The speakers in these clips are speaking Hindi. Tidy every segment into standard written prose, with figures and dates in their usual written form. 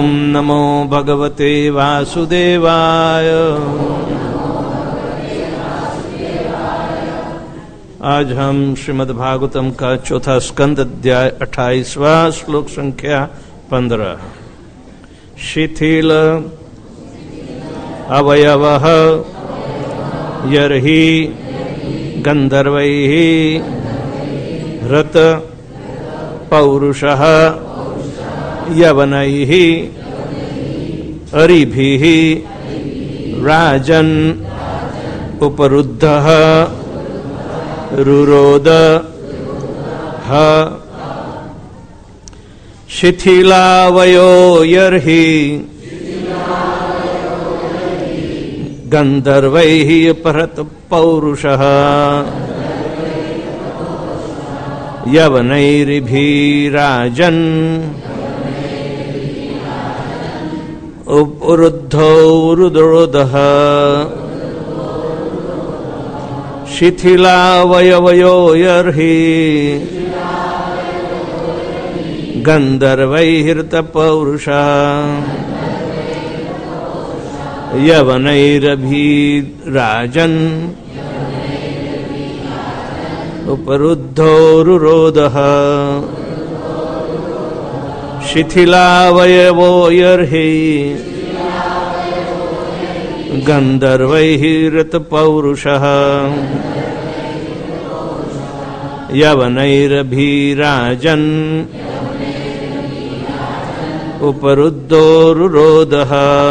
नमो भगवते वासुदेवाय। आज हम श्रीमद् भागवतम का चौथा स्कंद अध्याय 28वां श्लोक संख्या 15। शिथिल अवयवः यर्हि गंधर्वैः हृत पौरुषः यवनैः अरिभिः राजन् उपरुद्धः रुरोध शिथिलावयो यर्हि गंधर्वैः परत पौरुषः यवनैर्भिराजन् उपरुद्धो रुरोधः शिथिलावयवयो यर्हि गंधर्वैर्हृतपौरुषः यवनैरभिराजन् उपरुद्धो रुरोधः शिथिलावयवो यर्हि गंधर्वैर्हृतपौरुषः यवनैरभिराजन् उपरुद्धो रुरोधः।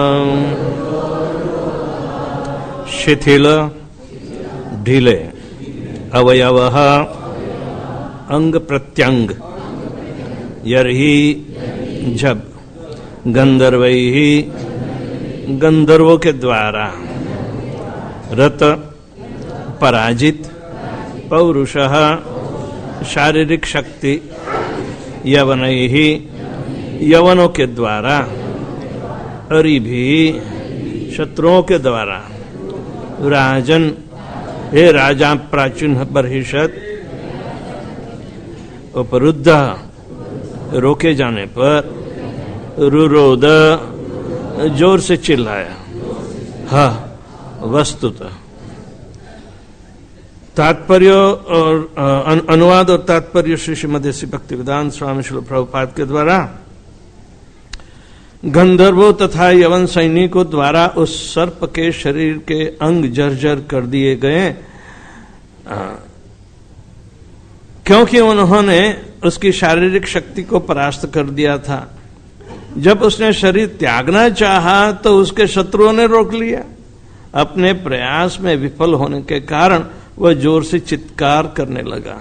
शिथिल ढीले, अवयवः अंग प्रत्यंग, यर्हि जब, गंधर्वैः गंधर्वों के द्वारा, रत पराजित, पौरुषः शारीरिक शक्ति, यवनैः यवनों के द्वारा, अरिभी शत्रुओं के द्वारा, राजन हे राजा प्राचीन बर्हिषत, उपरुद्ध रोके जाने पर, रुरोध जोर से चिल्लाया। हाँ, वस्तुतः तात्पर्य और अनुवाद और तात्पर्य श्री श्रीमदेसी भक्तिवेदांत स्वामी श्रील प्रभुपाद के द्वारा गंधर्वों तथा यवन सैनिकों द्वारा उस सर्प के शरीर के अंग जर्जर कर दिए गए, क्योंकि उन्होंने उसकी शारीरिक शक्ति को परास्त कर दिया था। जब उसने शरीर त्यागना चाहा तो उसके शत्रुओं ने रोक लिया। अपने प्रयास में विफल होने के कारण वह जोर से चित्कार करने लगा।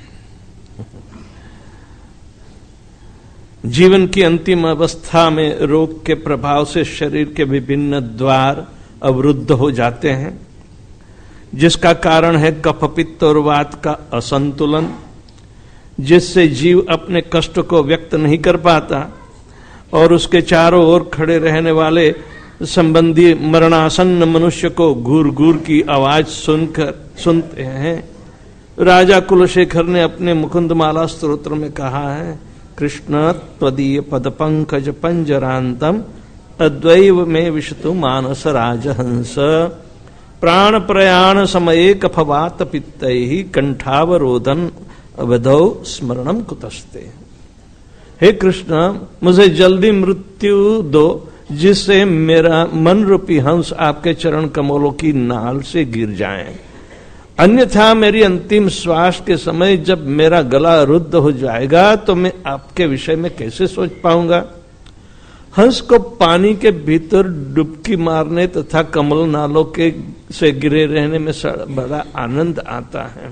जीवन की अंतिम अवस्था में रोग के प्रभाव से शरीर के विभिन्न द्वार अवरुद्ध हो जाते हैं, जिसका कारण है कफ पित्त और वात का असंतुलन, जिससे जीव अपने कष्ट को व्यक्त नहीं कर पाता और उसके चारों ओर खड़े रहने वाले संबंधी मरणासन्न मनुष्य को घूर घूर की आवाज सुनते हैं। राजा कुलशेखर ने अपने मुकुंदमाला स्तोत्र में कहा है, कृष्ण त्वदीय पद पंकज पंजरांतम अद्वैव में विशतु मानस राजहंस प्राण प्रयाण समये कफवात पित्तैहि कंठावरोधन अवधौ स्मरणम कुतस्ते। हे कृष्ण, मुझे जल्दी मृत्यु दो, जिससे मेरा मन रूपी हंस आपके चरण कमलों की नाल से गिर जाए। अन्यथा मेरी अंतिम श्वास के समय जब मेरा गला रुद्ध हो जाएगा तो मैं आपके विषय में कैसे सोच पाऊंगा। हंस को पानी के भीतर डुबकी मारने तथा कमल नालों के से गिरे रहने में बड़ा आनंद आता है।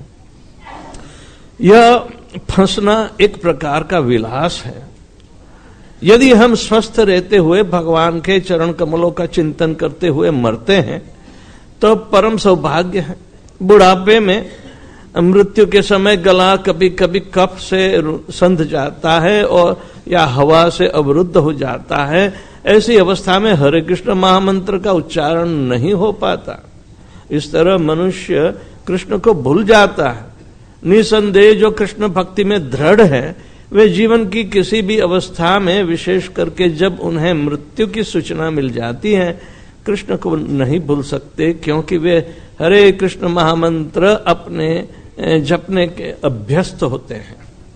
यह फंसना एक प्रकार का विलास है। यदि हम स्वस्थ रहते हुए भगवान के चरण कमलों का चिंतन करते हुए मरते हैं तो परम सौभाग्य है। बुढ़ापे में मृत्यु के समय गला कभी कभी कफ से संध जाता है और या हवा से अवरुद्ध हो जाता है। ऐसी अवस्था में हरे कृष्ण महामंत्र का उच्चारण नहीं हो पाता। इस तरह मनुष्य कृष्ण को भूल जाता है। निसंदेह जो कृष्ण भक्ति में दृढ़ है वे जीवन की किसी भी अवस्था में, विशेष करके जब उन्हें मृत्यु की सूचना मिल जाती है, कृष्ण को नहीं भूल सकते, क्योंकि वे हरे कृष्ण महामंत्र अपने जपने के अभ्यस्त होते हैं।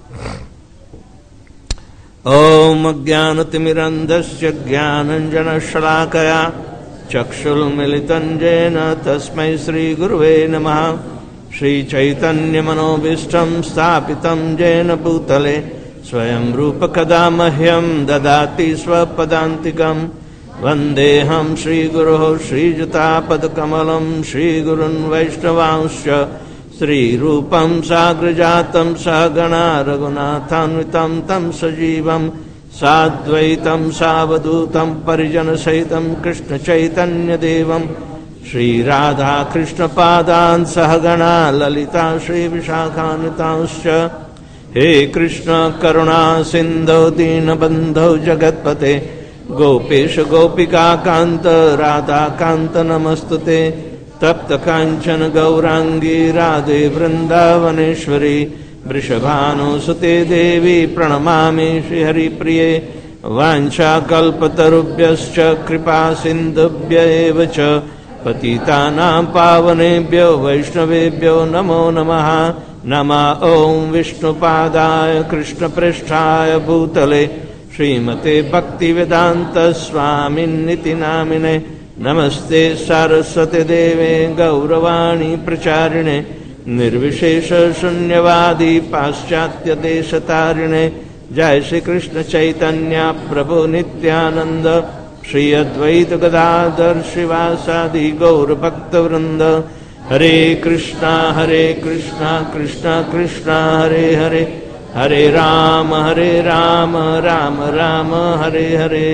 ओम अज्ञानतिमिरन्धस्य ज्ञानाञ्जनशलाकया चक्षुर्मिलितं येन तस्मै श्रीगुरुवे नमः। श्रीचैतन्यमनोभीष्टं स्थापितं येन भूतले स्वयं रूपकदा मह्यं ददाति स्वपदान्तिकम्। वन्देऽहं श्रीगुरोः श्रीयुतापदकमलं श्रीगुरुन् वैष्णवांश्च श्रीरूपं साग्रजातं सहगणा रघुनाथान्वितं तं सजीवं साद्वैतं सावधूतं परिजनसहितं कृष्णचैतन्यदेवं श्रीराधाकृष्णपादान् सहगणा ललिता श्रीविशाखान्वितांश्च। हे कृष्ण करुणा सिन्धो दीनबन्धो जगत्पते गोपेश गोपिका कांत राधा कांत नमस्तुते। तप्त कांचन गौरांगी राधे वृंदावनेश्वरी वृषभानुसुते देवी प्रणमामि श्रीहरिप्रिये। वाञ्छाकल्पतरुभ्यश्च कृपा सिन्धुभ्य एव च पतितानां पावनेभ्यो वैष्णवेभ्यो नमो नमः। नमः ओं विष्णुपादाय कृष्णपृष्ठाय भूतले श्रीमते भक्तिवेदांत स्वामिन्निति नामिने। नमस्ते सारस्वती देवे गौरवाणी प्रचारिणे निर्विशेष शून्यवादी पाश्चात्य देशतारिणे। जय श्री कृष्ण चैतन्य प्रभु नित्यानंद श्री अद्वैत गदाधर श्रीवासादि गौर भक्त वृंद। हरे कृष्णा कृष्णा कृष्णा हरे हरे, हरे राम राम राम हरे हरे।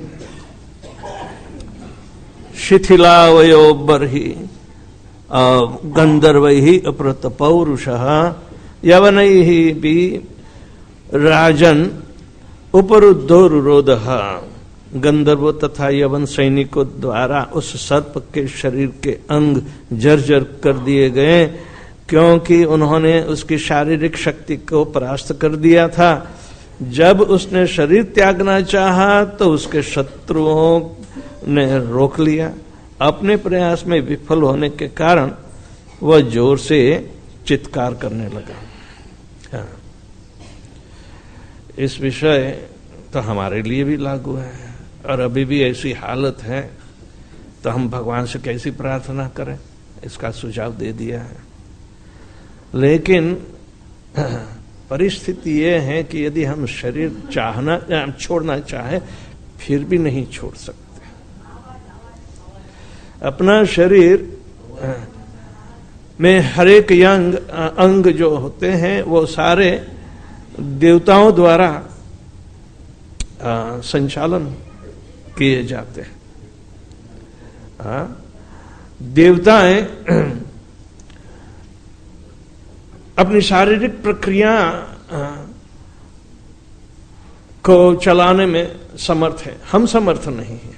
शिथिलावयो बर्हि गंधर्वैः अपृत पौरुषः यवनैः भी राजन उपरुद्धो रुरोधः। गंधर्वों तथा यवन सैनिकों द्वारा उस सर्प के शरीर के अंग जर्जर कर दिए गए, क्योंकि उन्होंने उसकी शारीरिक शक्ति को परास्त कर दिया था। जब उसने शरीर त्यागना चाहा तो उसके शत्रुओं ने रोक लिया। अपने प्रयास में विफल होने के कारण वह जोर से चित्कार करने लगा। हाँ। इस विषय तो हमारे लिए भी लागू है, और अभी भी ऐसी हालत है तो हम भगवान से कैसी प्रार्थना करें, इसका सुझाव दे दिया है। लेकिन परिस्थिति यह है कि यदि हम शरीर छोड़ना चाहे फिर भी नहीं छोड़ सकते। अपना शरीर में हर एक अंग जो होते हैं वो सारे देवताओं द्वारा संचालन किए जाते हैं। देवताएं अपनी शारीरिक प्रक्रिया को चलाने में समर्थ है, हम समर्थ नहीं हैं।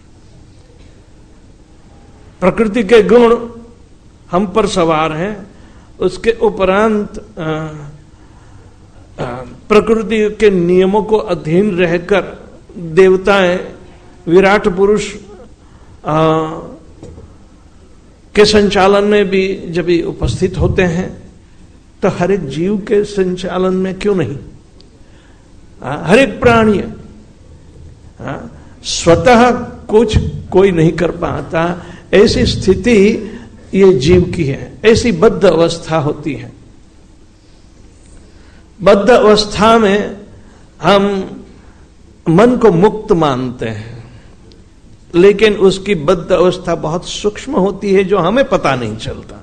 प्रकृति के गुण हम पर सवार हैं, उसके उपरांत प्रकृति के नियमों को अधीन रहकर देवताएं विराट पुरुष के संचालन में भी जब भी उपस्थित होते हैं, तो हर एक जीव के संचालन में क्यों नहीं, हर एक प्राणी स्वतः कुछ कोई नहीं कर पाता। ऐसी स्थिति ये जीव की है, ऐसी बद्ध अवस्था होती है। बद्ध अवस्था में हम मन को मुक्त मानते हैं, लेकिन उसकी बद्ध अवस्था बहुत सूक्ष्म होती है जो हमें पता नहीं चलता,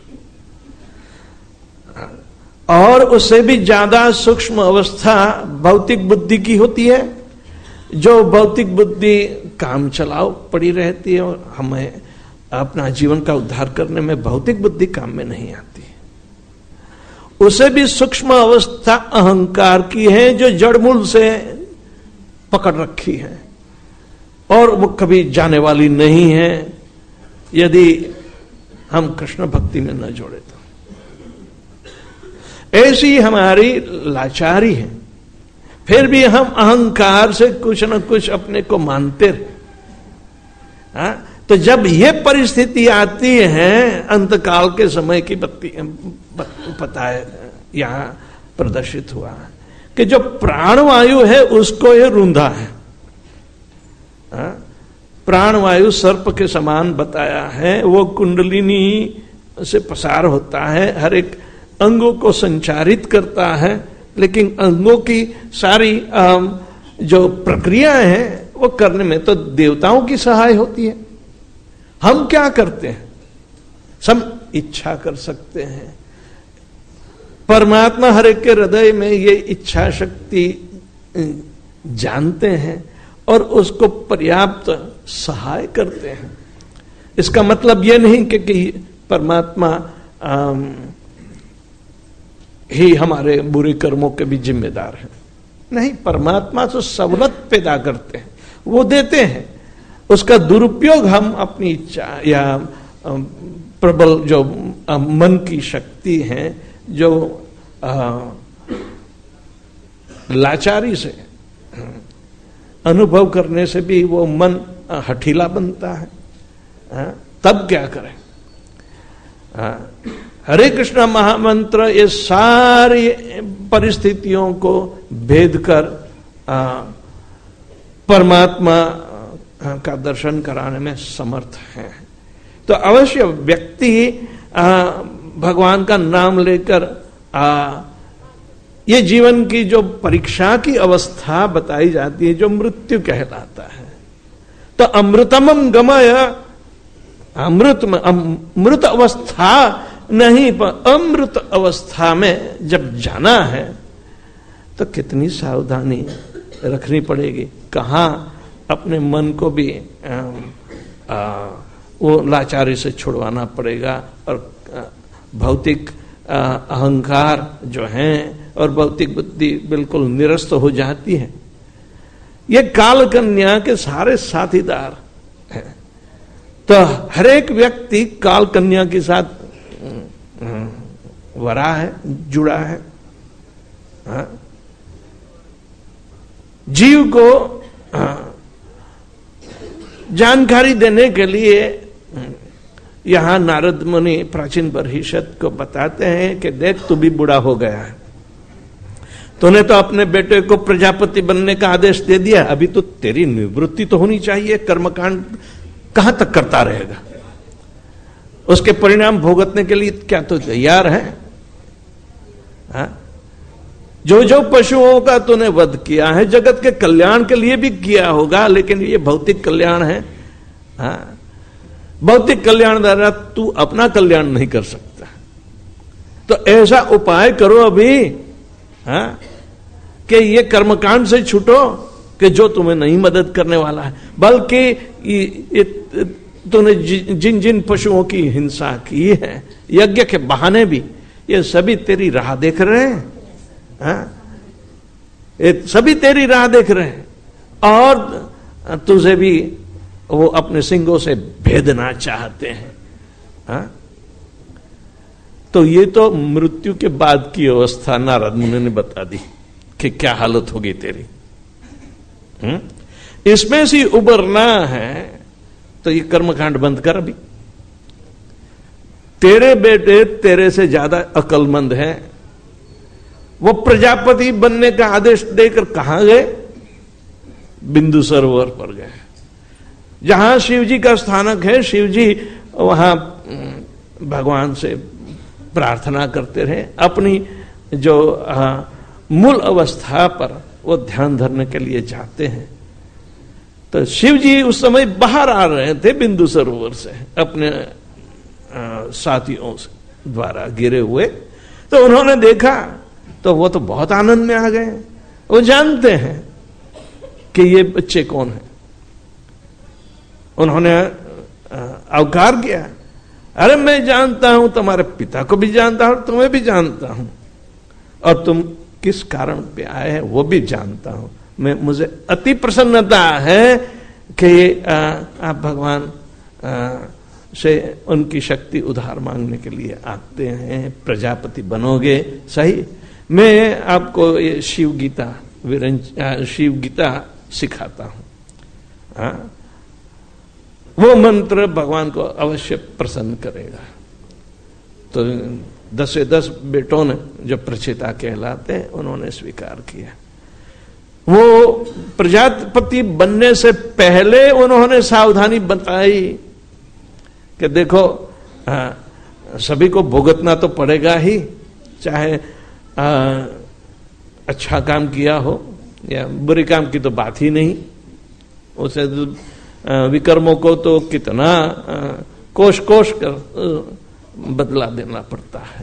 और उससे भी ज्यादा सूक्ष्म अवस्था भौतिक बुद्धि की होती है, जो भौतिक बुद्धि काम चलाओ पड़ी रहती है और हमें अपना जीवन का उद्धार करने में भौतिक बुद्धि काम में नहीं आती। उसे भी सूक्ष्म अवस्था अहंकार की है जो जड़मूल से पकड़ रखी है और वो कभी जाने वाली नहीं है यदि हम कृष्ण भक्ति में न जोड़े तो। ऐसी हमारी लाचारी है, फिर भी हम अहंकार से कुछ न कुछ अपने को मानते रहे। तो जब ये परिस्थिति आती है, अंतकाल के समय की पता है यहां प्रदर्शित हुआ है कि जो प्राणवायु है उसको ये रूंधा है। प्राणवायु सर्प के समान बताया है, वो कुंडलिनी से प्रसार होता है, हर एक अंगों को संचारित करता है, लेकिन अंगों की सारी जो प्रक्रियाएं हैं वो करने में तो देवताओं की सहाय होती है। हम क्या करते हैं? सब इच्छा कर सकते हैं। परमात्मा हर एक के हृदय में ये इच्छा शक्ति जानते हैं और उसको पर्याप्त सहाय करते हैं। इसका मतलब ये नहीं कि परमात्मा ही हमारे बुरे कर्मों के भी जिम्मेदार है। नहीं, परमात्मा तो सवलत पैदा करते हैं, वो देते हैं। उसका दुरुपयोग हम अपनी इच्छा या प्रबल जो मन की शक्ति है, जो लाचारी से अनुभव करने से भी वो मन हठीला बनता है, तब क्या करें? हरे कृष्ण महामंत्र ये सारी परिस्थितियों को भेद कर परमात्मा का दर्शन कराने में समर्थ है। तो अवश्य व्यक्ति भगवान का नाम लेकर ये जीवन की जो परीक्षा की अवस्था बताई जाती है, जो मृत्यु कहलाता है, तो अमृतमम गमय, अमृत अवस्था नहीं पर अमृत अवस्था में जब जाना है तो कितनी सावधानी रखनी पड़ेगी। कहाँ अपने मन को भी वो लाचारी से छुड़वाना पड़ेगा, और भौतिक अहंकार जो है और भौतिक बुद्धि बिल्कुल निरस्त हो जाती है। ये काल कन्या के सारे साथीदार हैं। तो हर एक व्यक्ति काल कन्या के साथ वरा है, जुड़ा है। जीव को जानकारी देने के लिए यहां नारद मुनि प्राचीन परिषद को बताते हैं कि देख, तू भी बूढ़ा हो गया है, तूने तो अपने बेटे को प्रजापति बनने का आदेश दे दिया, अभी तो तेरी निवृत्ति तो होनी चाहिए। कर्मकांड कहां तक करता रहेगा? उसके परिणाम भुगतने के लिए क्या तो तैयार है? जो जो पशुओं का तूने वध किया है, जगत के कल्याण के लिए भी किया होगा, लेकिन ये भौतिक कल्याण है। भौतिक कल्याण द्वारा तू अपना कल्याण नहीं कर सकता। तो ऐसा उपाय करो अभी कि ये कर्मकांड से छूटो कि जो तुम्हें नहीं मदद करने वाला है, बल्कि तूने जिन जिन पशुओं की हिंसा की है यज्ञ के बहाने भी, ये सभी तेरी राह देख रहे हैं। ये सभी तेरी राह देख रहे हैं और तुझे भी वो अपने सिंगों से भेदना चाहते हैं। तो ये तो मृत्यु के बाद की अवस्था नारद मुनि ने बता दी कि क्या हालत होगी तेरी। इसमें से उबरना है तो ये कर्मकांड बंद कर। अभी तेरे बेटे तेरे से ज्यादा अक्लमंद हैं, वो प्रजापति बनने का आदेश देकर कहां गए? बिंदु सरोवर पर गए, जहां शिवजी का स्थानक है। शिवजी वहां भगवान से प्रार्थना करते रहे, अपनी जो मूल अवस्था पर वो ध्यान धरने के लिए जाते हैं। तो शिव जी उस समय बाहर आ रहे थे बिंदु सरोवर से अपने साथियों से द्वारा गिरे हुए। तो उन्होंने देखा तो वो तो बहुत आनंद में आ गए। वो जानते हैं कि ये बच्चे कौन है। उन्होंने अवकार किया, अरे मैं जानता हूं, तुम्हारे पिता को भी जानता हूं, तुम्हें भी जानता हूं, और तुम किस कारण पे आए हैं वो भी जानता हूं। मुझे अति प्रसन्नता है कि आप भगवान से उनकी शक्ति उधार मांगने के लिए आते हैं, प्रजापति बनोगे। सही, मैं आपको ये शिव गीता शिव गीता सिखाता हूं, वो मंत्र भगवान को अवश्य प्रसन्न करेगा। तो 10 बेटों ने जो प्रचेता कहलाते उन्होंने स्वीकार किया। वो प्रजापति बनने से पहले उन्होंने सावधानी बताई कि देखो सभी को भुगतना तो पड़ेगा ही, चाहे अच्छा काम किया हो या बुरे काम की तो बात ही नहीं। उसे विकर्मों को तो कितना कोश कोश कर बदला देना पड़ता है।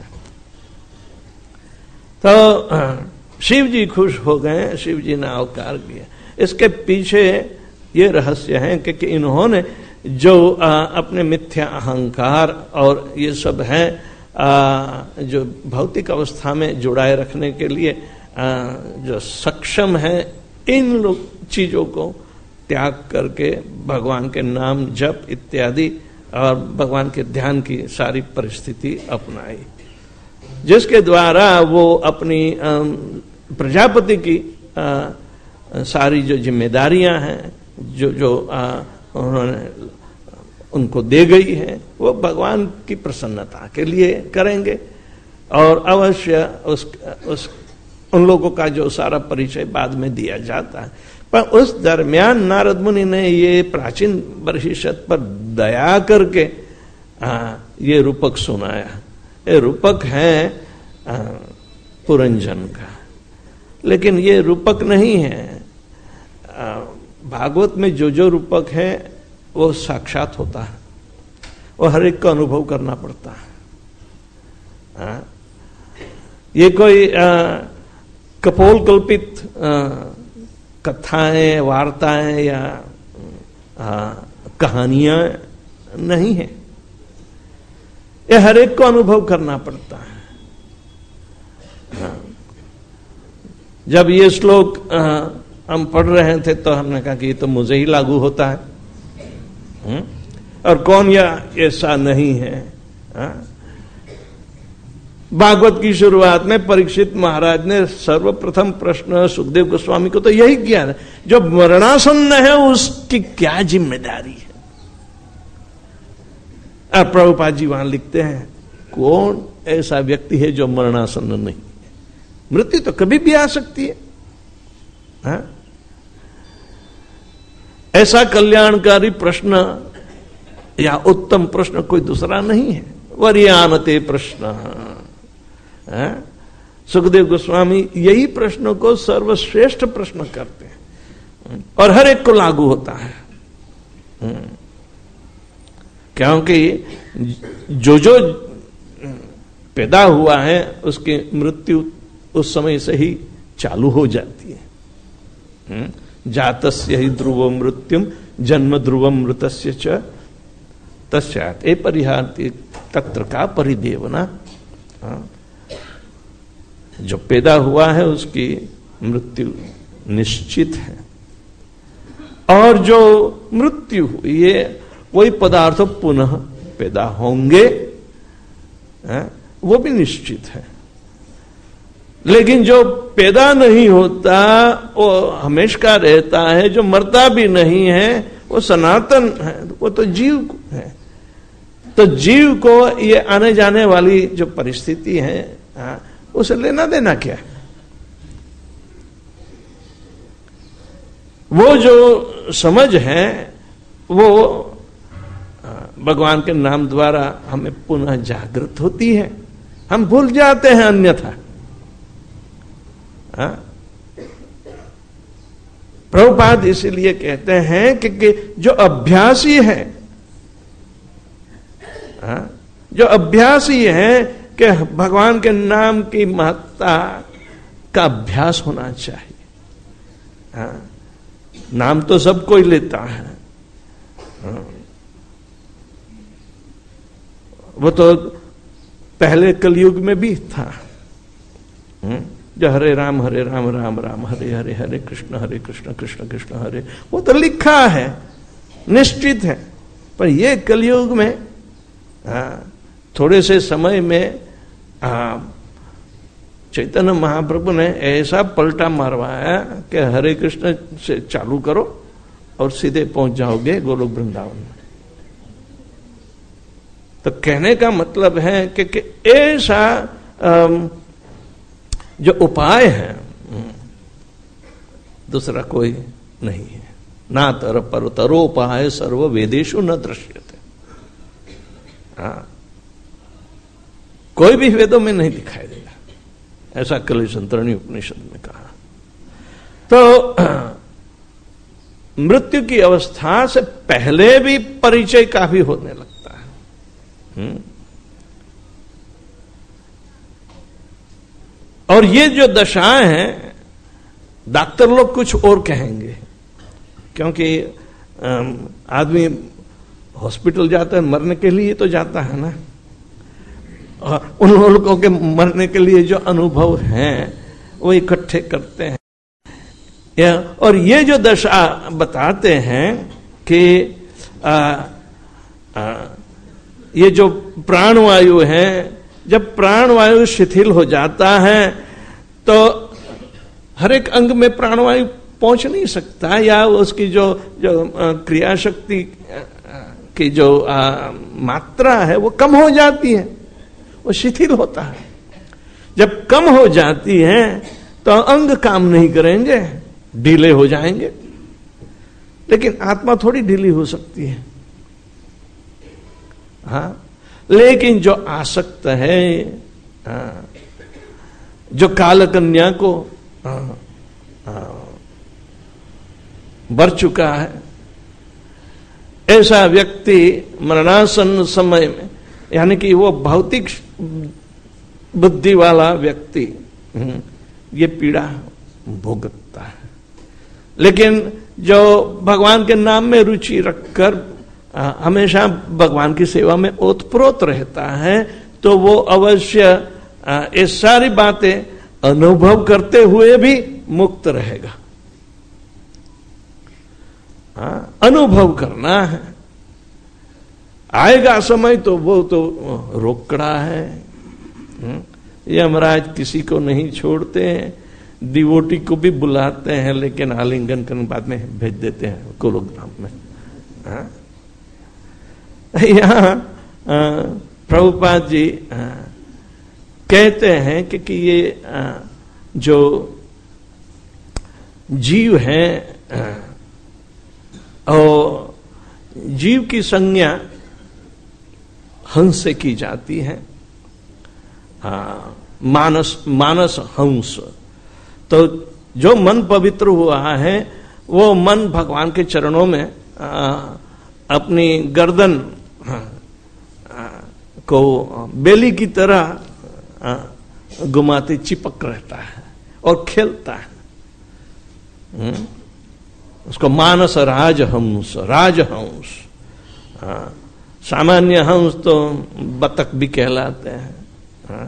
तो शिव जी खुश हो गए, शिव जी ने अवतार किया। इसके पीछे ये रहस्य है कि इन्होंने जो अपने मिथ्या अहंकार और ये सब है जो भौतिक अवस्था में जुड़ाए रखने के लिए जो सक्षम है, इन लोग चीजों को त्याग करके भगवान के नाम जप इत्यादि और भगवान के ध्यान की सारी परिस्थिति अपनाई, जिसके द्वारा वो अपनी प्रजापति की सारी जो जिम्मेदारियां हैं जो उन्होंने उनको दे गई है, वो भगवान की प्रसन्नता के लिए करेंगे। और अवश्य उन लोगों का जो सारा परिचय बाद में दिया जाता है, पर उस दरमियान नारद मुनि ने ये प्राचीन बर्हिषत पर दया करके ये रूपक सुनाया। ये रूपक है पुरंजन का, लेकिन ये रूपक नहीं है। भागवत में जो रूपक है वो साक्षात होता है, वो हर एक को अनुभव करना पड़ता है। ये कोई कपोल कल्पित कथाएं, वार्ताएं या कहानियां नहीं है, ये हर एक को अनुभव करना पड़ता है। जब ये श्लोक हम पढ़ रहे थे तो हमने कहा कि ये तो मुझे ही लागू होता है, और कौन या ऐसा नहीं है। भागवत की शुरुआत में परीक्षित महाराज ने सर्वप्रथम प्रश्न सुखदेव गोस्वामी को तो यही किया है, जो मरणासन्न है उसकी क्या जिम्मेदारी है। और प्रभुपाद जी वहां लिखते हैं, कौन ऐसा व्यक्ति है जो मरणासन्न नहीं है? मृत्यु तो कभी भी आ सकती है। ऐसा कल्याणकारी प्रश्न या उत्तम प्रश्न कोई दूसरा नहीं है। वर्यानते प्रश्न, सुखदेव गोस्वामी यही प्रश्नों को सर्वश्रेष्ठ प्रश्न करते हैं और हर एक को लागू होता है, क्योंकि जो पैदा हुआ है उसकी मृत्यु उस समय से ही चालू हो जाती है। जातस्य ही ध्रुव मृत्युम जन्म ध्रुवम मृतस्य च तस्यात् ए परिहाति तत्र का परिदेवना। जो पैदा हुआ है उसकी मृत्यु निश्चित है, और जो मृत्यु हुई है वही पदार्थ पुनः पैदा होंगे, वो भी निश्चित है। लेकिन जो पैदा नहीं होता वो हमेशा का रहता है, जो मरता भी नहीं है वो सनातन है, वो तो जीव है। तो जीव को ये आने जाने वाली जो परिस्थिति है उसे लेना देना क्या है? वो जो समझ है वो भगवान के नाम द्वारा हमें पुनः जागृत होती है, हम भूल जाते हैं अन्यथा। प्रभुपाद इसीलिए कहते हैं कि जो अभ्यासी है, जो अभ्यासी है कि भगवान के नाम की महत्ता का अभ्यास होना चाहिए। नाम तो सब कोई लेता है, वो तो पहले कलयुग में भी था, जो हरे राम राम राम हरे हरे, हरे कृष्ण कृष्ण कृष्ण हरे, वो तो लिखा है, निश्चित है। पर ये कलयुग में थोड़े से समय में चैतन्य महाप्रभु ने ऐसा पलटा मारवाया कि हरे कृष्ण से चालू करो और सीधे पहुंच जाओगे गोलोक वृंदावन में। तो कहने का मतलब है कि ऐसा जो उपाय है दूसरा कोई नहीं है। ना तर पर तरोपाय सर्व वेदेशु न दृश्यते। हाँ, कोई भी वेदों में नहीं दिखाई देगा, ऐसा कलिसंतरणी उपनिषद में कहा। तो मृत्यु की अवस्था से पहले भी परिचय काफी होने लगता है। और ये जो दशाएं हैं, डॉक्टर लोग कुछ और कहेंगे, क्योंकि आदमी हॉस्पिटल जाता है मरने के लिए तो जाता है ना, और उन लोगों के मरने के लिए जो अनुभव हैं वो इकट्ठे करते हैं। और ये जो दशा बताते हैं कि ये जो प्राणवायु है, जब प्राणवायु शिथिल हो जाता है तो हर एक अंग में प्राणवायु पहुंच नहीं सकता, या उसकी जो क्रिया शक्ति की जो मात्रा है वो कम हो जाती है, वो शिथिल होता है। जब कम हो जाती है तो अंग काम नहीं करेंगे, ढीले हो जाएंगे। लेकिन आत्मा थोड़ी ढीली हो सकती है। हाँ, लेकिन जो आसक्त है, जो काल कन्या को बर चुका है, ऐसा व्यक्ति मरणासन समय में, यानी कि वो भौतिक बुद्धि वाला व्यक्ति ये पीड़ा भोगता है। लेकिन जो भगवान के नाम में रुचि रखकर हमेशा भगवान की सेवा में ओतप्रोत रहता है, तो वो अवश्य ये सारी बातें अनुभव करते हुए भी मुक्त रहेगा। अनुभव करना है, आएगा समय तो वो तो रोकड़ा है। यमराज किसी को नहीं छोड़ते हैं, डिवोटी को भी बुलाते हैं, लेकिन आलिंगन करने बाद में भेज देते हैं गोलोकधाम में। यहाँ प्रभुपाद जी कहते हैं कि ये जो जीव है और जीव की संज्ञा हंस से की जाती है। मानस हंस। तो जो मन पवित्र हुआ है वो मन भगवान के चरणों में अपनी गर्दन को बेली की तरह घुमाते चिपक रहता है और खेलता है। उसको मानस राजहंस, राजहंस। सामान्य हंस तो बतख भी कहलाते हैं,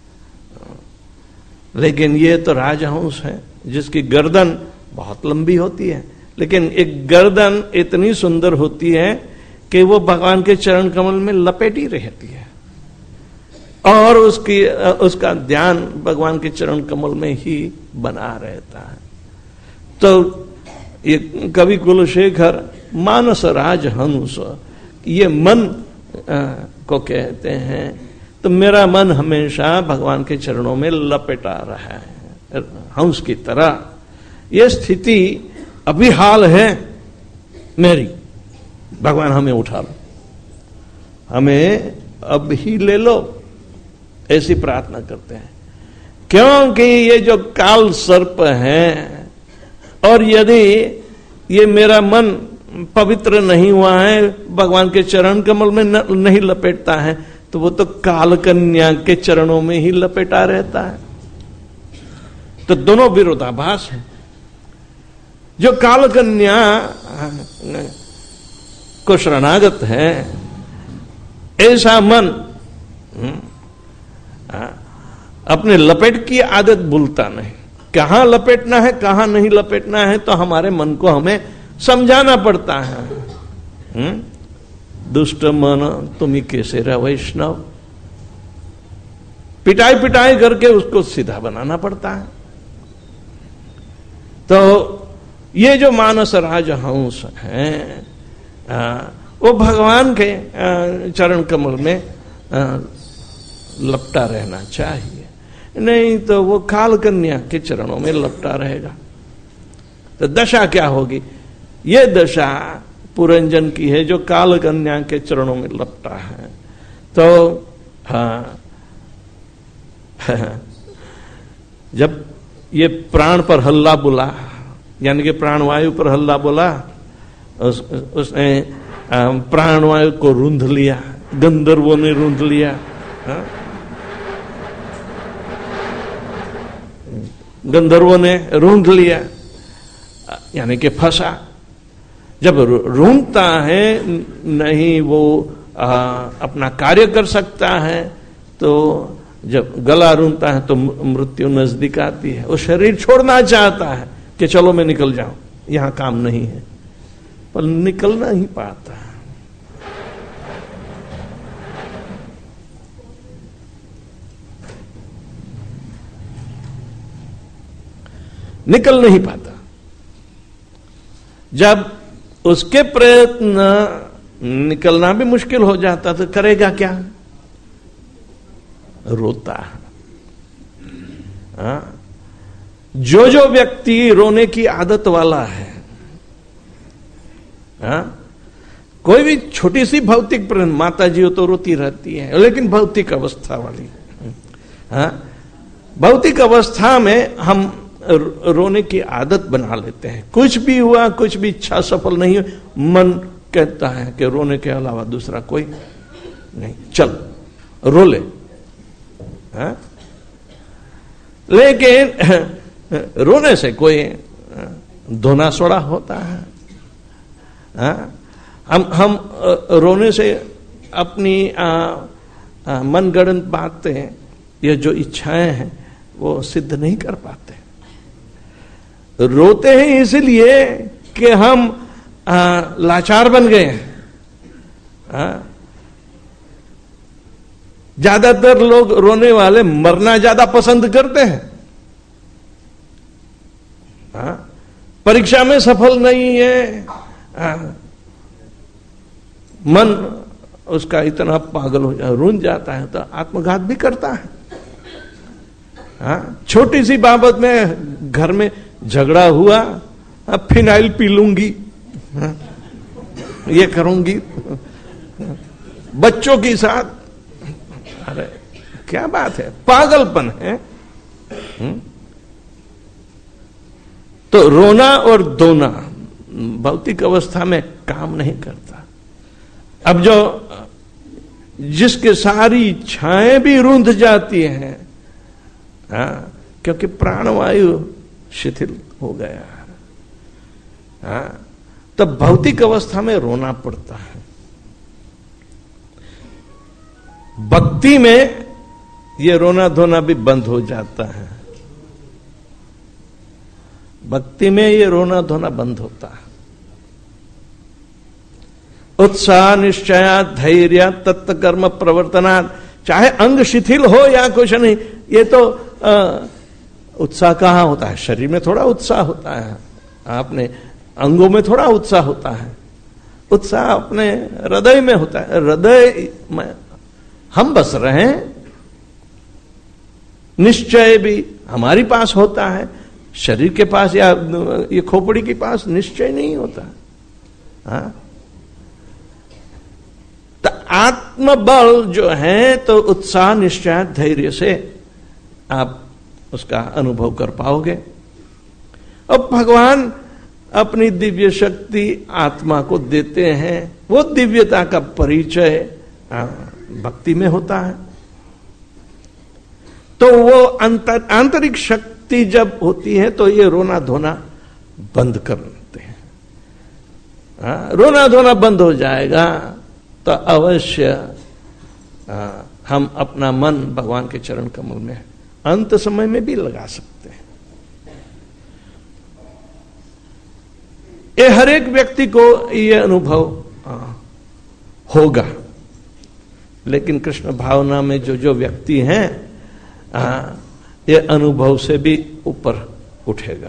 लेकिन ये तो राजहंस है जिसकी गर्दन बहुत लंबी होती है, लेकिन एक गर्दन इतनी सुंदर होती है कि वो भगवान के चरण कमल में लपेटी रहती है और उसका ध्यान भगवान के चरण कमल में ही बना रहता है। तो ये कवि कुलशेखर मानस राजहंस ये मन को कहते हैं। तो मेरा मन हमेशा भगवान के चरणों में लपेटा रहा है हंस की तरह। यह स्थिति अभी हाल है मेरी, भगवान हमें उठा लो, हमें अब ही ले लो, ऐसी प्रार्थना करते हैं। क्योंकि ये जो काल सर्प है, और यदि ये मेरा मन पवित्र नहीं हुआ है, भगवान के चरण कमल में नहीं लपेटता है, तो वो तो काल कन्या के चरणों में ही लपेटा रहता है। तो दोनों विरोधाभास है। जो काल कन्या को शरणागत है, ऐसा मन अपने लपेट की आदत भूलता नहीं। कहां लपेटना है कहां नहीं लपेटना है तो हमारे मन को हमें समझाना पड़ता है। दुष्ट मन तुम्ही केसेरा वैष्णव, पिटाई पिटाई करके उसको सीधा बनाना पड़ता है। तो ये जो मानस राजहंस हैं वो भगवान के चरण कमल में लपटा रहना चाहिए, नहीं तो वो काल कन्या के चरणों में लपटा रहेगा। तो दशा क्या होगी? ये दशा पुरंजन की है जो काल कन्या के चरणों में लपटा है। तो जब ये प्राण पर हल्ला बोला, यानी कि प्राणवायु पर हल्ला बोला, उसने प्राणवायु को रूंध लिया, गंधर्वों ने रूंध लिया। गंधर्वों ने रूंध लिया, यानी कि फंसा। जब रूंधता है नहीं वो अपना कार्य कर सकता है, तो जब गला रूंधता है तो मृत्यु नजदीक आती है। वो शरीर छोड़ना चाहता है कि चलो मैं निकल जाऊं, यहां काम नहीं है, पर निकल नहीं पाता। निकल नहीं पाता। जब उसके प्रयत्न निकलना भी मुश्किल हो जाता तो करेगा क्या? रोता। जो व्यक्ति रोने की आदत वाला है, कोई भी छोटी सी भौतिक माता जी तो रोती रहती है, लेकिन भौतिक अवस्था वाली, भौतिक अवस्था में हम रोने की आदत बना लेते हैं। कुछ भी हुआ, कुछ भी इच्छा सफल नहीं हुई, मन कहता है कि रोने के अलावा दूसरा कोई नहीं, चल रो ले। लेकिन रोने से कोई धोना सोड़ा होता है। हम रोने से अपनी मनगढ़ंत बातें, ये जो इच्छाएं हैं वो सिद्ध नहीं कर पाते। रोते हैं इसलिए कि हम लाचार बन गए हैं। ज्यादातर लोग रोने वाले मरना ज्यादा पसंद करते हैं। परीक्षा में सफल नहीं है, मन उसका इतना पागल हो जाता, रूंझ जाता है, तो आत्मघात भी करता है। छोटी सी बाबत में घर में झगड़ा हुआ, फिनाइल पी लूंगी, ये करूंगी, बच्चों के साथ। अरे क्या बात है, पागलपन है। तो रोना और दोना भौतिक अवस्था में काम नहीं करता। अब जो जिसके सारी इच्छाएं भी रूंध जाती हैं, क्योंकि प्राणवायु शिथिल हो गया, तब भौतिक अवस्था में रोना पड़ता है। भक्ति में ये रोना धोना भी बंद हो जाता है। भक्ति में ये रोना धोना बंद होता है। उत्साह निश्चया धैर्य तत्त कर्म प्रवर्तनात्, चाहे अंग शिथिल हो या कुछ नहीं, ये तो उत्साह कहां होता है? शरीर में थोड़ा उत्साह होता है, अपने अंगों में थोड़ा उत्साह होता है। उत्साह अपने हृदय में होता है। हृदय में हम बस रहे हैं, निश्चय भी हमारी पास होता है। शरीर के पास या ये खोपड़ी के पास निश्चय नहीं होता। तो आत्मबल जो है, तो उत्साह निश्चय धैर्य से आप उसका अनुभव कर पाओगे। अब भगवान अपनी दिव्य शक्ति आत्मा को देते हैं, वो दिव्यता का परिचय भक्ति में होता है। तो वो आंतरिक शक्ति जब होती है तो ये रोना धोना बंद कर देते हैं। रोना धोना बंद हो जाएगा तो अवश्य हम अपना मन भगवान के चरण कमल में अंत समय में भी लगा सकते हैं। ये हर एक व्यक्ति को ये अनुभव होगा, लेकिन कृष्ण भावना में जो जो व्यक्ति हैं ये अनुभव से भी ऊपर उठेगा।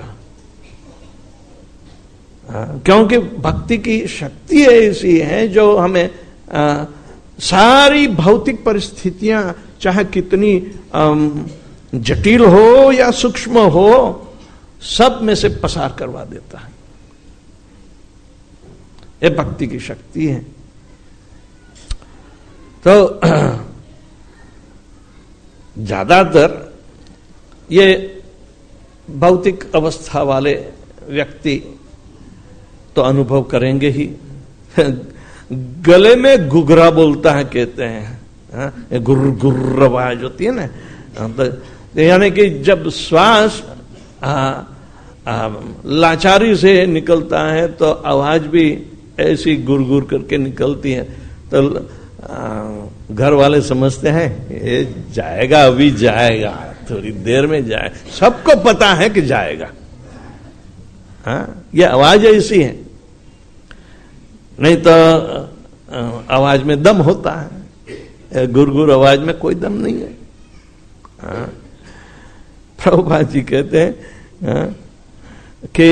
क्योंकि भक्ति की शक्ति ऐसी है जो हमें सारी भौतिक परिस्थितियां चाहे कितनी जटिल हो या सूक्ष्म हो, सब में से पसार करवा देता है। ये भक्ति की शक्ति है। तो ज्यादातर ये भौतिक अवस्था वाले व्यक्ति तो अनुभव करेंगे ही। गले में घुघरा बोलता है कहते हैं, गुर्र गुर्र आवाज होती है ना, तो यानी कि जब श्वास लाचारी से निकलता है तो आवाज भी ऐसी गुर करके निकलती है। तो घर वाले समझते हैं ये जाएगा, अभी जाएगा, थोड़ी देर में जाए, सबको पता है कि जाएगा। ये आवाज ऐसी है, नहीं तो आवाज में दम होता है, गुरगुर आवाज में कोई दम नहीं है। प्रभुपाद जी कहते हैं कि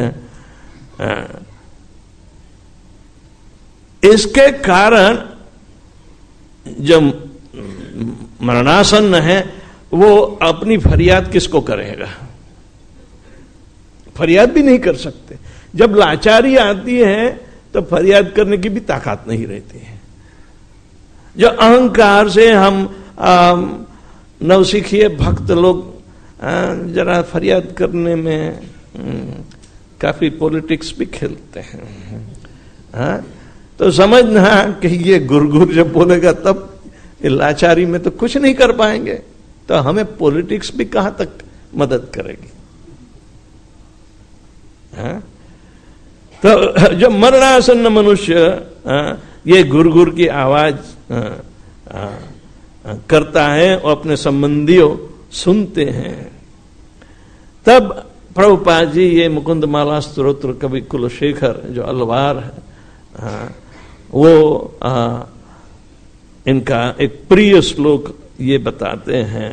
इसके कारण जो मरणासन्न है वो अपनी फरियाद किसको करेगा? फरियाद भी नहीं कर सकते। जब लाचारी आती है तो फरियाद करने की भी ताकत नहीं रहती है। जो अहंकार से हम नवसिखिए भक्त लोग जरा फरियाद करने में काफी पॉलिटिक्स भी खेलते हैं। तो समझना कि ये गुरगुर जब बोलेगा तब लाचारी में तो कुछ नहीं कर पाएंगे, तो हमें पॉलिटिक्स भी कहां तक मदद करेगी। तो जब मरणासन्न मनुष्य ये गुरगुर की आवाज करता है और अपने संबंधियों सुनते हैं, तब प्रभुपाद जी ये मुकुंद माला स्तोत्र कवि कुलशेखर जो अलवार है, वो इनका एक प्रिय श्लोक ये बताते हैं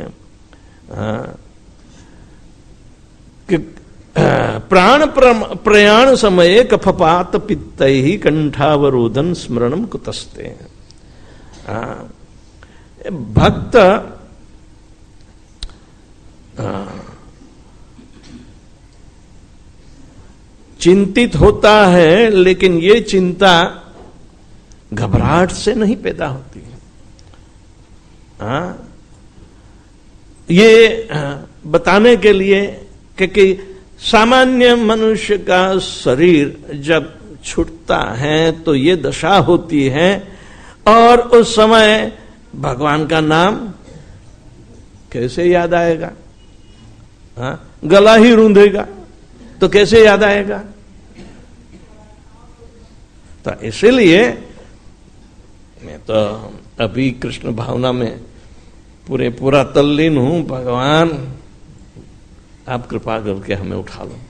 कि प्राण प्रयाण समय कफपात पित्तै ही कंठावरोधन स्मरणम कुतस्ते। भक्त चिंतित होता है, लेकिन ये चिंता घबराहट से नहीं पैदा होती है। ये बताने के लिए कि सामान्य मनुष्य का शरीर जब छूटता है तो ये दशा होती है, और उस समय भगवान का नाम कैसे याद आएगा? गला ही रूंधेगा तो कैसे याद आएगा? तो इसीलिए मैं तो अभी कृष्ण भावना में पूरा तल्लीन हूं। भगवान आप कृपा करके हमें उठा लो।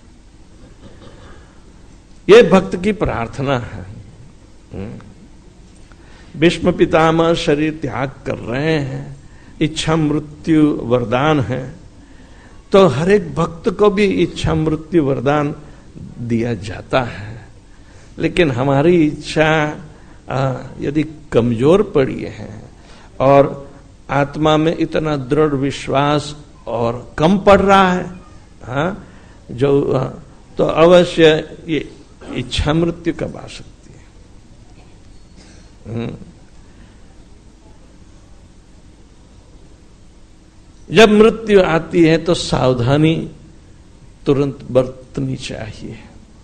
ये भक्त की प्रार्थना है। भीष्म पितामह शरीर त्याग कर रहे हैं, इच्छा मृत्यु वरदान है, तो हर एक भक्त को भी इच्छा मृत्यु वरदान दिया जाता है। लेकिन हमारी इच्छा यदि कमजोर पड़ी है और आत्मा में इतना दृढ़ विश्वास और कम पड़ रहा है, जो तो अवश्य ये इच्छा मृत्यु कब आ सकती है। जब मृत्यु आती है तो सावधानी तुरंत बरतनी चाहिए,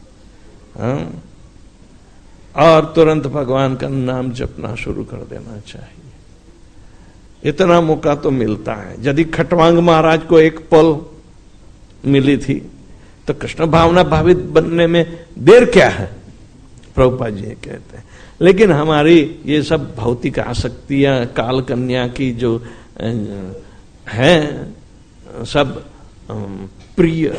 और तुरंत भगवान का नाम जपना शुरू कर देना चाहिए। इतना मौका तो मिलता है। यदि खटवांग महाराज को एक पल मिली थी तो कृष्ण भावना भावित बनने में देर क्या है, प्रभुपाद जी कहते हैं। लेकिन हमारी ये सब भौतिक आसक्तियां, काल कन्या की जो हैं, सब प्रिय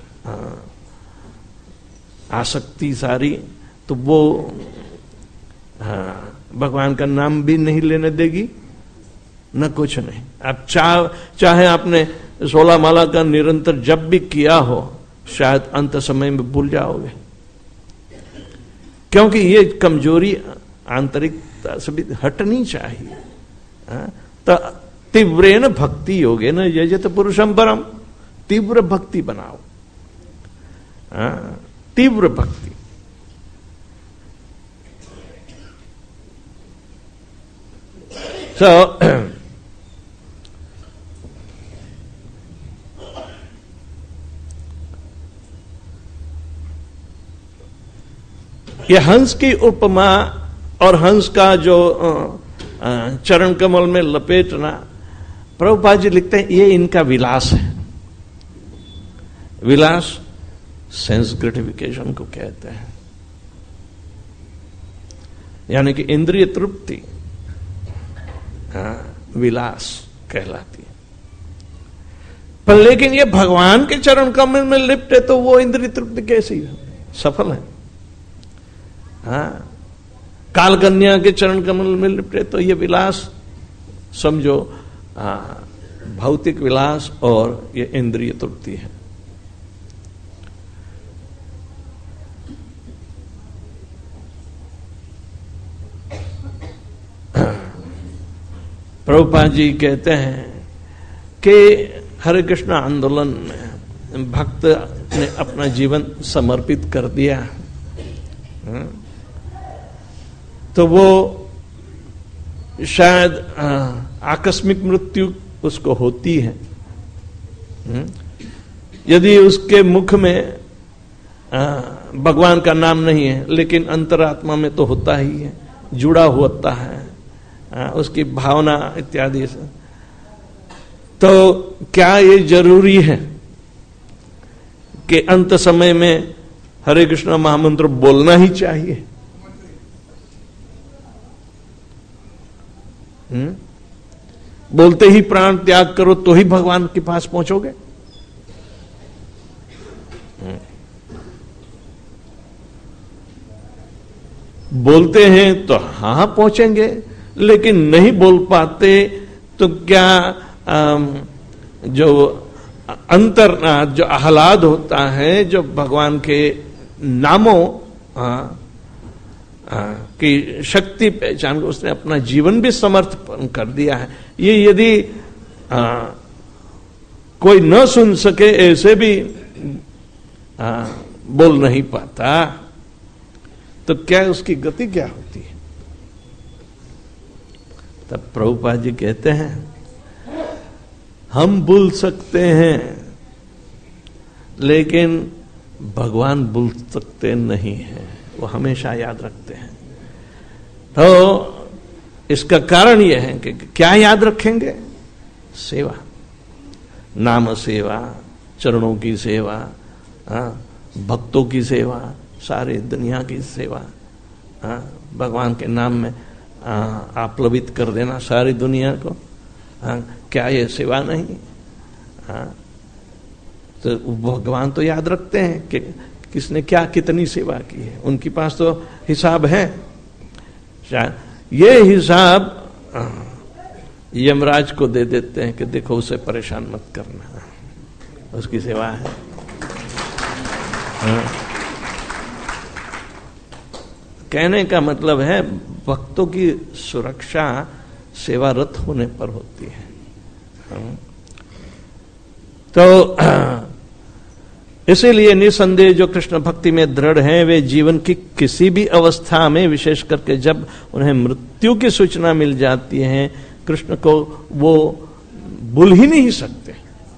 आसक्ति सारी, तो वो भगवान का नाम भी नहीं लेने देगी न कुछ नहीं। आप चाहे आपने 16 माला का निरंतर जब भी किया हो, शायद अंत समय में भूल जाओगे, क्योंकि ये कमजोरी आंतरिकता से भी हटनी चाहिए। तो तीव्रेन भक्ति योगेन यजत पुरुषम परम, तीव्र भक्ति बनाओ, तीव्र भक्ति। ये हंस की उपमा और हंस का जो चरण कमल में लपेटना, प्रभुपाद जी लिखते हैं ये इनका विलास है। विलास सेंस ग्रेटिफिकेशन को कहते हैं, यानी कि इंद्रिय तृप्ति विलास कहलाती है। पर लेकिन ये भगवान के चरण कमल में लिपटे तो वो इंद्रिय तृप्ति कैसी सफल है? कालकन्या के चरण कमल में लिपटे तो ये विलास समझो भौतिक विलास और ये इंद्रिय तृप्ति है। प्रभुपाद जी कहते हैं कि हरे कृष्ण आंदोलन में भक्त ने अपना जीवन समर्पित कर दिया, तो वो शायद आकस्मिक मृत्यु उसको होती है। यदि उसके मुख में भगवान का नाम नहीं है, लेकिन अंतरात्मा में तो होता ही है, जुड़ा होता है उसकी भावना इत्यादि से, तो क्या ये जरूरी है कि अंत समय में हरे कृष्ण महामंत्र बोलना ही चाहिए? बोलते ही प्राण त्याग करो तो ही भगवान के पास पहुंचोगे? बोलते हैं तो हाँ पहुंचेंगे, लेकिन नहीं बोल पाते तो क्या जो अंतर जो आह्लाद होता है, जो भगवान के नामों की शक्ति पहचान को उसने अपना जीवन भी समर्पण कर दिया है, ये यदि कोई न सुन सके, ऐसे भी बोल नहीं पाता, तो क्या उसकी गति क्या होती है? तब प्रभुपाद जी कहते हैं हम भूल सकते हैं, लेकिन भगवान भूल सकते नहीं हैं, वो हमेशा याद रखते हैं। तो इसका कारण यह है कि क्या याद रखेंगे? सेवा, नाम सेवा, चरणों की सेवा, भक्तों की सेवा, सारी दुनिया की सेवा, भगवान के नाम में आप्लवित कर देना सारी दुनिया को, क्या ये सेवा नहीं? तो भगवान तो याद रखते हैं कि किसने क्या कितनी सेवा की है, उनके पास तो हिसाब है। ये हिसाब यमराज को दे देते हैं कि देखो उसे परेशान मत करना, उसकी सेवा है। कहने का मतलब है भक्तों की सुरक्षा सेवारत होने पर होती है। तो इसीलिए निसंदेह जो कृष्ण भक्ति में दृढ़ हैं, वे जीवन की किसी भी अवस्था में, विशेष करके जब उन्हें मृत्यु की सूचना मिल जाती है, कृष्ण को वो भूल ही नहीं सकते।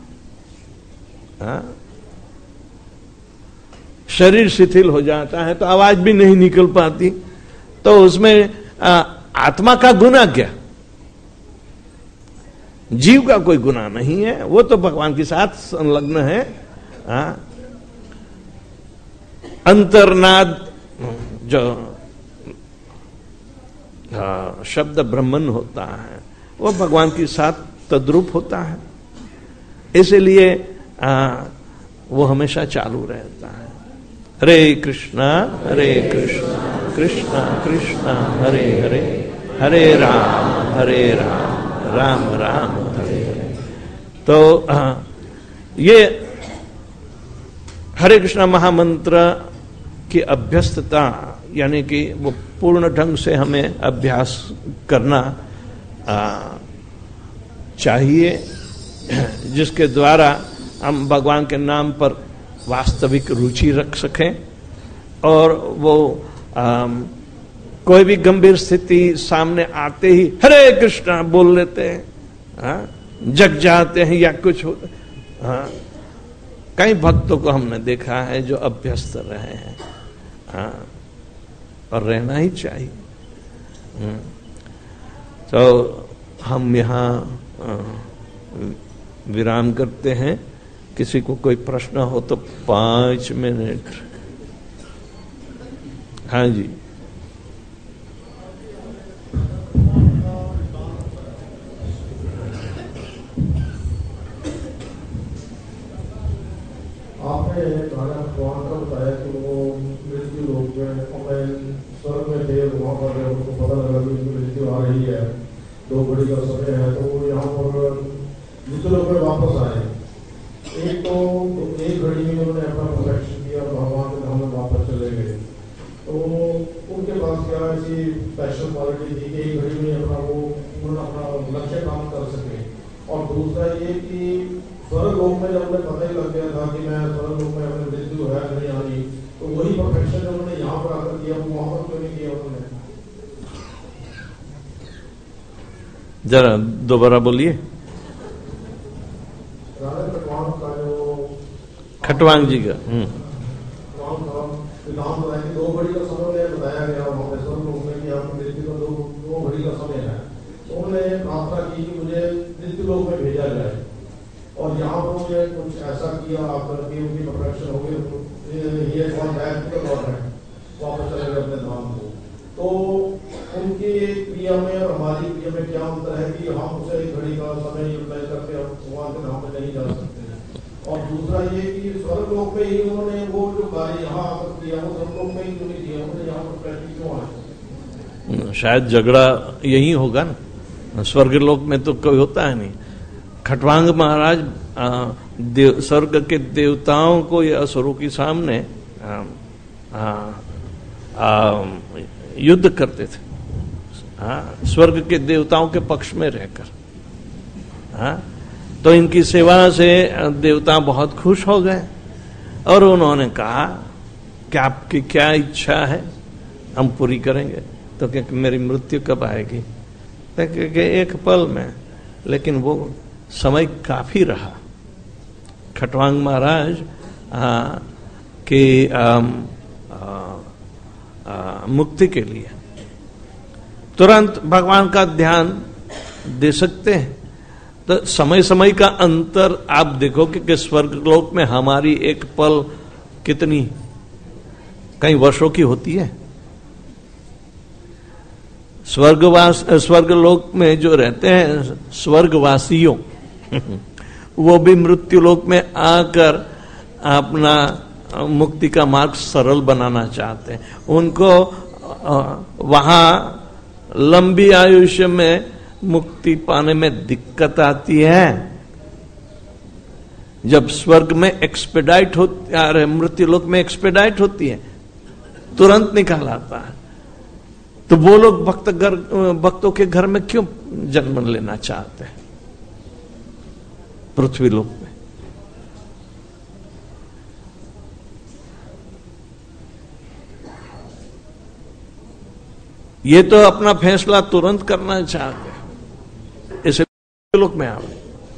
शरीर शिथिल हो जाता है तो आवाज भी नहीं निकल पाती, तो उसमें आत्मा का गुनाह क्या? जीव का कोई गुनाह नहीं है, वो तो भगवान के साथ संलग्न है। अंतर्नाद जो शब्द ब्रह्मन होता है, वो भगवान के साथ तद्रूप होता है, इसलिए वो हमेशा चालू रहता है। हरे कृष्णा कृष्णा कृष्णा हरे हरे, हरे राम राम राम हरे हरे। तो ये हरे कृष्ण महामंत्र की अभ्यस्तता, यानी कि वो पूर्ण ढंग से हमें अभ्यास करना चाहिए, जिसके द्वारा हम भगवान के नाम पर वास्तविक रुचि रख सकें और वो कोई भी गंभीर स्थिति सामने आते ही हरे कृष्णा बोल लेते हैं, जग जाते हैं या कुछ हो। कई भक्तों को हमने देखा है जो अभ्यस्त रहे हैं, और रहना ही चाहिए। तो हम यहाँ विराम करते हैं। किसी को कोई प्रश्न हो तो 5 मिनट। हाँ जी। आपने गाना भगवान का बताया कि वो मृत्यु लोग में स्वर्ग में थे, वहाँ पर उनको पता लगा कि उनकी मृत्यु आ रही है, 2 घड़ी का समय है, तो वो यहाँ पर मृत्यु लोग में वापस आए। एक तो 1 घड़ी में उन्होंने अपना प्रोटेक्शन किया, भगवान के धाम में वापस चले गए। तो उनके पास क्या ऐसी स्पेशल क्वालिटी थी कि 1 घड़ी में उन्होंने अपना लक्ष्य काम कर सके। और दूसरा ये कि स्वर्ग लोक में जब उन्हें पता ही लग गया था कि मैं स्वर्ग लोक में अपनी मृत्यु है नहीं आनी, तो वही परफेक्शन जो उन्होंने यहाँ पर आकर किया वो वहां पर क्यों नहीं किया उन्होंने? जरा दोबारा बोलिए। खटवांग जी का नाम बताया कि 2 घड़ी का समय बताया गया वहाँ पे स्वर्ग लोक में कि आपकी मृत्यु का 2 घड़ी का समय है। तो उन्होंने प्रार्थना की कि मुझे मृत्यु लोक में भेजा जाए, और यहाँ पर मुझे कुछ ऐसा किया आकर के उनकी परफेक्शन हो गई, ये वापस चले गए अपने धाम को। तो उनकी क्रिया में और हमारी क्रिया में क्या अंतर है कि हम उसे 1 घड़ी का समय यूटिलाइज करके भगवान के धाम में नहीं जा सकते। और दूसरा ये कि स्वर्ग लोक में ही उन्होंने वो जो कार्य यहाँ आकर किया वो स्वर्ग लोक में ही क्यों नहीं किया, उन्होंने यहाँ पर प्रैक्टिस क्यों आए? शायद झगड़ा यही होगा ना, स्वर्ग लोक में तो कोई होता है नहीं। खटवांग महाराज स्वर्ग के देवताओं को या असुरों के सामने युद्ध करते थे, स्वर्ग के देवताओं के पक्ष में रहकर। तो इनकी सेवा से देवता बहुत खुश हो गए और उन्होंने कहा कि आपकी क्या इच्छा है, हम पूरी करेंगे। तो क्या मेरी मृत्यु कब आएगी? तो कि 1 पल में, लेकिन वो समय काफी रहा खटवांग महाराज की मुक्ति के लिए। तुरंत भगवान का ध्यान दे सकते हैं। तो समय समय का अंतर आप देखो कि स्वर्ग लोक में हमारी 1 पल कितनी कई वर्षों की होती है। स्वर्ग लोक में जो रहते हैं स्वर्गवासियों वो भी मृत्यु लोक में आकर अपना मुक्ति का मार्ग सरल बनाना चाहते हैं। उनको वहां लंबी आयुष्य में मुक्ति पाने में दिक्कत आती है। जब स्वर्ग में एक्सपेडाइट होती है, मृत्यु लोक में एक्सपेडाइट होती है, तुरंत निकाल आता है। तो वो लोग भक्तों के घर में क्यों जन्म लेना चाहते हैं पृथ्वी लोक में? ये तो अपना फैसला तुरंत करना चाहते हैं, इसे लोक में आवे।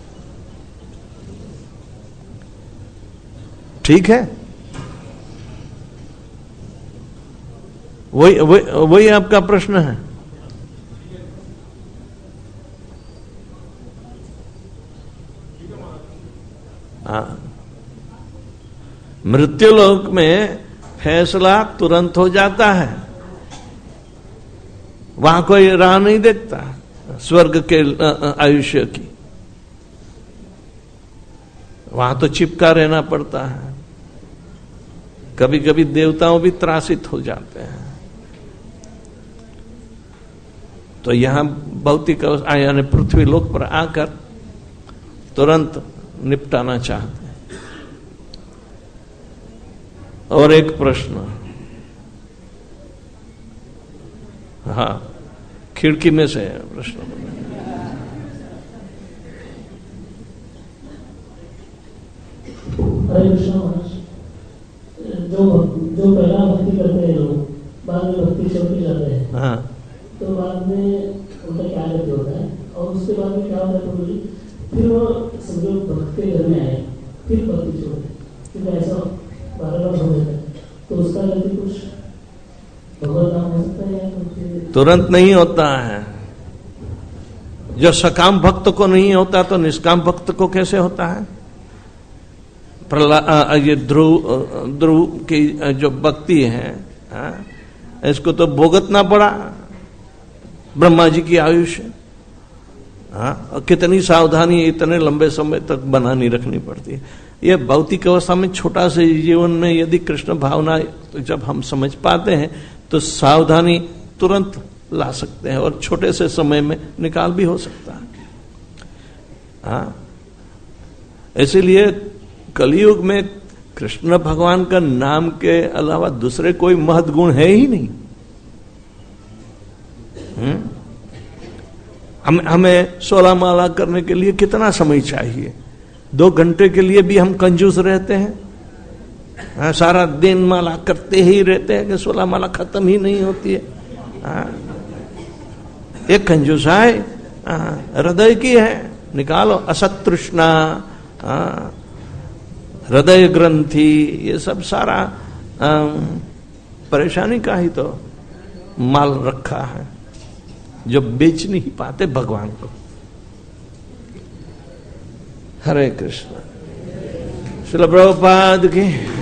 ठीक है, वही आपका प्रश्न है। मृत्यु लोक में फैसला तुरंत हो जाता है, वहां कोई राह नहीं देखता स्वर्ग के आयुष्य की। वहां तो चिपका रहना पड़ता है। कभी कभी देवताओं भी त्रासित हो जाते हैं। तो यहां भौतिक यानी पृथ्वी लोक पर आकर तुरंत निपटाना चाहते हैं। और एक प्रश्न, हाँ, खिड़की में से प्रश्न। हरे कृष्ण महाराज, जो पहला भक्ति करते हैं लोग, बाद में भक्ति छोड़ते जाते हैं, हाँ, तो बाद में उनका क्या गति होता है? और उसके बाद में क्या होता है प्रभु जी? फिर वो समझो भक्ति घर में आए, फिर भक्ति छोड़ते, क्योंकि ऐसा बार बार हो जाता है, तो उसका गति कुछ भगवत नाम हो सकता है या कुछ? तुरंत नहीं होता है। जो सकाम भक्त को नहीं होता तो निष्काम भक्त को कैसे होता है? ये ध्रुव की जो भक्ति है, इसको तो भुगतना पड़ा, ब्रह्मा जी की आयुष्य। कितनी सावधानी इतने लंबे समय तक बनानी रखनी पड़ती है। ये भौतिक अवस्था में छोटा से जीवन में यदि कृष्ण भावना तो जब हम समझ पाते हैं तो सावधानी तुरंत ला सकते हैं और छोटे से समय में निकाल भी हो सकता है। इसीलिए कलयुग में कृष्ण भगवान का नाम के अलावा दूसरे कोई महत् गुण है ही नहीं। हमें 16 माला करने के लिए कितना समय चाहिए? 2 घंटे के लिए भी हम कंजूस रहते हैं। सारा दिन माला करते ही रहते हैं कि 16 माला खत्म ही नहीं होती है। एक कंजूसाई हृदय की है, निकालो। असतृष्णा, हृदय ग्रंथि, ये सब सारा परेशानी का ही तो माल रखा है, जो बेच नहीं पाते भगवान को। हरे कृष्ण। श्रील प्रभुपाद की